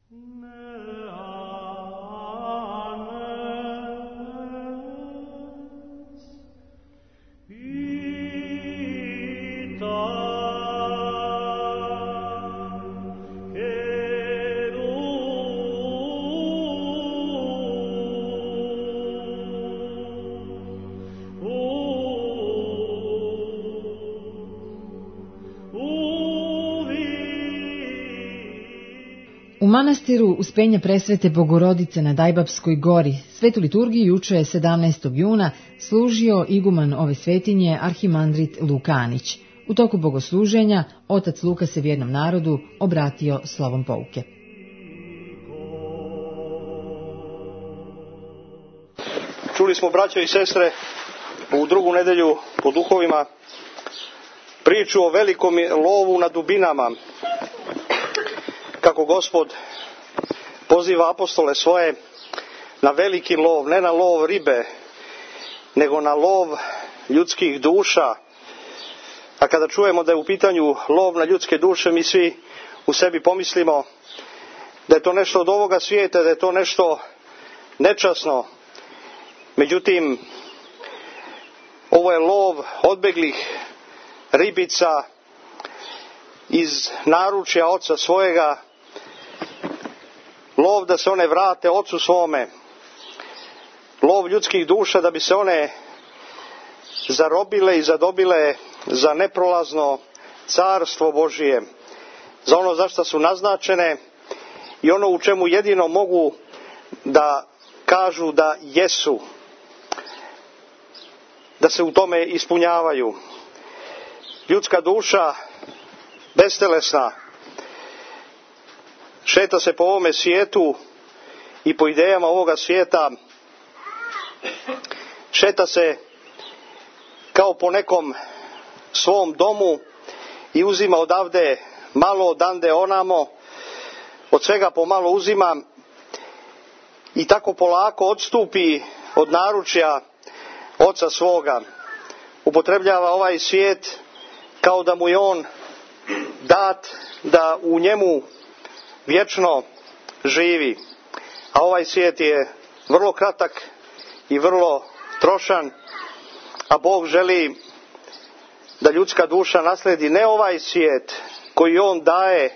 U manastiru Uspenja Presvete Bogorodice na Dajbapskoj gori svetu liturgiju juče je 17. juna služio iguman ove svetinje arhimandrit Luka Anić. U toku bogosluženja otac Luka se vjernom narodu obratio slovom pouke. Čuli smo, braćo i sestre, u drugu nedelju po duhovima priču o velikom lovu na dubinama, kako Gospod poziva apostole svoje na veliki lov, ne na lov ribe, nego na lov ljudskih duša. A kada čujemo da je u pitanju lov na ljudske duše, mi svi u sebi pomislimo da je to nešto od ovoga svijeta, da je to nešto nečasno. Međutim, ovo je lov odbeglih ribica iz naručja oca svojega, lov da se one vrate ocu svome, lov ljudskih duša da bi se one zarobile i zadobile za neprolazno carstvo Božije, za ono za što su naznačene i ono u čemu jedino mogu da kažu da jesu, da se u tome ispunjavaju. Ljudska duša bestelesna šeta se po ovome svijetu i po idejama ovoga svijeta, šeta se kao po nekom svom domu i uzima odavde malo, odande onamo, od svega pomalo uzima i tako polako odstupi od naručja oca svoga. Upotrebljava ovaj svijet kao da mu je on dat da u njemu vječno živi. A ovaj svijet je vrlo kratak i vrlo trošan, a Bog želi da ljudska duša nasledi ne ovaj svijet koji on daje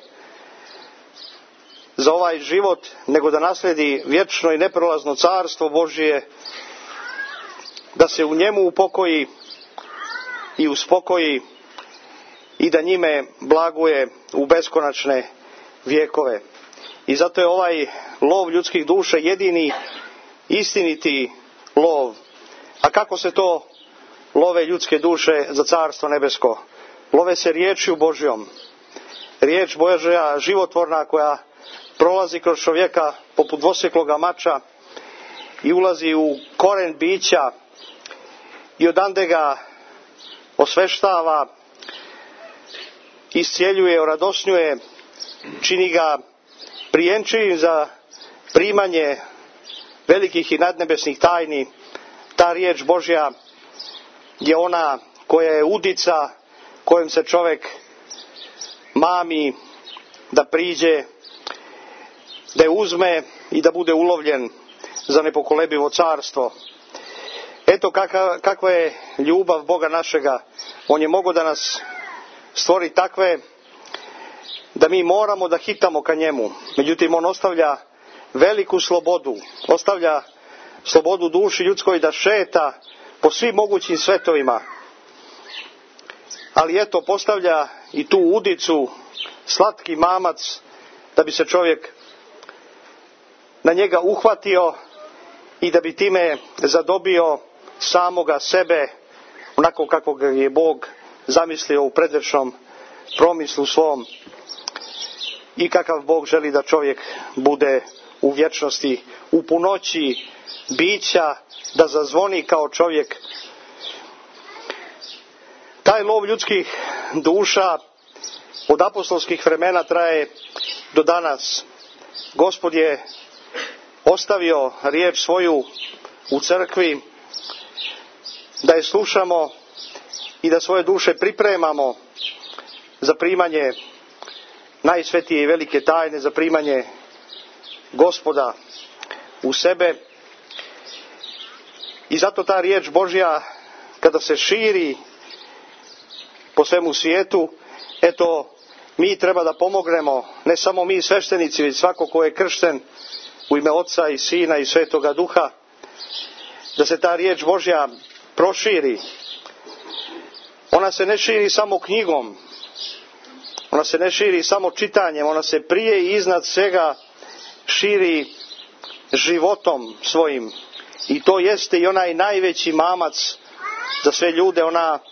za ovaj život, nego da nasledi vječno i neprolazno carstvo Božije, da se u njemu upokoji i uspokoji i da njime blaguje u beskonačne vjekove. I zato je ovaj lov ljudskih duša jedini istiniti lov. A kako se to love ljudske duše za carstvo nebesko? Love se riječju Božjom. Riječ Božja životvorna koja prolazi kroz čovjeka poput dvosjekloga mača i ulazi u koren bića i odande ga osveštava, iscijeljuje, oradosnjuje, čini ga prijemčivim za primanje velikih i nadnebesnih tajni. Ta riječ Božja je ona koja je udica kojom se čovjek mami da priđe, da je uzme i da bude ulovljen za nepokolebivo carstvo. Eto kakva je ljubav Boga našega. On je mogao da nas stvori takve da mi moramo da hitamo ka njemu. Međutim, on ostavlja veliku slobodu. Ostavlja slobodu duši ljudskoj da šeta po svim mogućim svetovima. Ali eto, postavlja i tu udicu, slatki mamac, da bi se čovjek na njega uhvatio i da bi time zadobio samoga sebe, onako kako ga je Bog zamislio u predvečnom promislu svom i kakav Bog želi da čovjek bude u vječnosti, u punoći bića, da zazvoni kao čovjek. Taj lov ljudskih duša od apostolskih vremena traje do danas. Gospod je ostavio riječ svoju u crkvi, da je slušamo i da svoje duše pripremamo za primanje najsvetije i velike tajne, za primanje Gospoda u sebe. I zato ta riječ Božja kada se širi po svemu svijetu, eto, mi treba da pomognemo, ne samo mi sveštenici, već svako ko je kršten u ime Oca i Sina i Svetoga Duha, da se ta riječ Božja proširi. Ona se ne širi samo knjigom, ona se ne širi samo čitanjem, ona se prije i iznad svega širi životom svojim. I to jeste i onaj najveći mamac za sve ljude,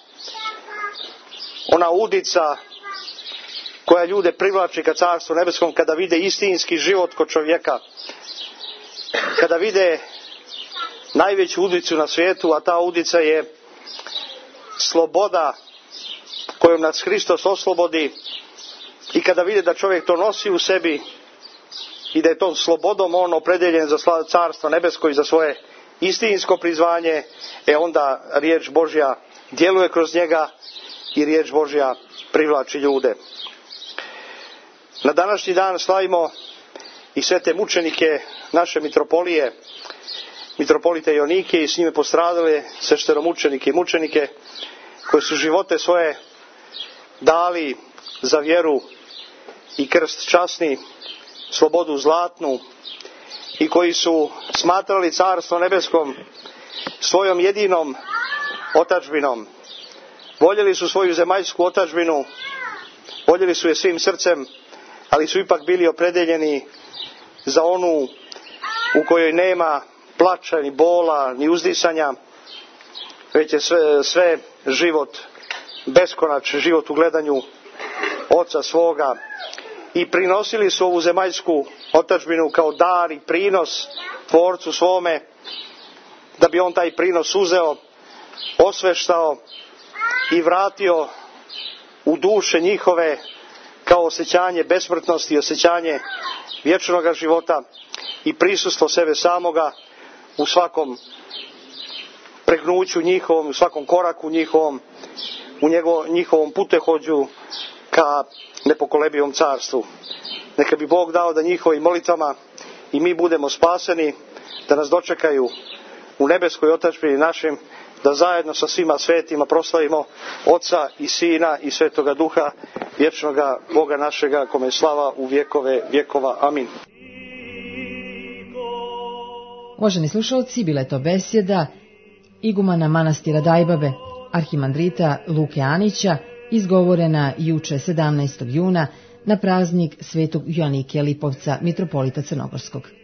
ona udica koja ljude privlači ka Carstvu nebeskom, kada vide istinski život kod čovjeka, kada vide najveću udicu na svijetu, a ta udica je sloboda kojom nas Hristos oslobodi, i kada vide da čovjek to nosi u sebi i da je tom slobodom on opredeljen za Carstvo nebesko i za svoje istinsko prizvanje, onda riječ Božja djeluje kroz njega i riječ Božja privlači ljude. Na današnji dan slavimo i sve te mučenike naše mitropolije, mitropolite Jonike i s njime postradale sveštenomučenike i mučenike koji su živote svoje dali za vjeru i krst časni, slobodu zlatnu, i koji su smatrali Carstvo nebeskom svojom jedinom otadžbinom. Voljeli su svoju zemaljsku otadžbinu, voljeli su je svim srcem, ali su ipak bili opredeljeni za onu u kojoj nema plača, ni bola, ni uzdisanja, već je sve život beskonačan, život u gledanju Oca svoga. I prinosili su ovu zemaljsku otadžbinu kao dar i prinos Tvorcu svome, da bi on taj prinos uzeo, osveštao i vratio u duše njihove kao osjećanje besmrtnosti, osjećanje vječnoga života i prisustvo sebe samoga u svakom pregnuću njihovom, u svakom koraku njihovom, u njihovom putehođu ka nepokolebivom carstvu. Neka bi Bog dao da njihovim molitvama i mi budemo spaseni, da nas dočekaju u nebeskoj otadžbini našim, da zajedno sa svima svetima proslavimo Oca i Sina i Svetoga Duha, vječnoga Boga našega, kome je slava u vjekove vjekova. Amin. Uvaženi slušalci, bila je to besjeda igumana manastira Dajbabe, arhimandrita Luke Anića, izgovorena juče 17. juna na praznik Svetog Joanike Lipovca, mitropolita Crnogorskog.